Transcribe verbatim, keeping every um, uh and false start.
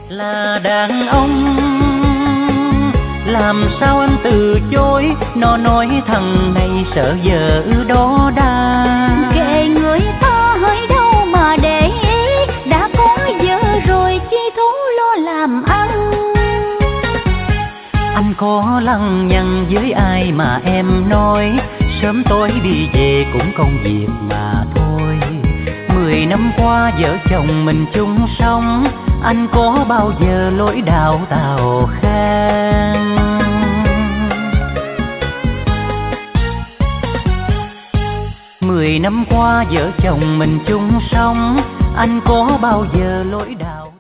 Là đàn ông làm sao anh từ chối, nó nói thằng này sợ vợ đó đa. Kệ người ta hỏi đâu mà để ý, đã có vợ rồi chi thú lo làm ăn. Anh có lăng nhăng với ai mà em nói, sớm tối đi về cũng công việc mà thôi. Mười năm qua vợ chồng mình chung sống, anh có bao giờ lối đạo tào khang. Mười năm qua vợ chồng mình chung sống, anh có bao giờ lối đạo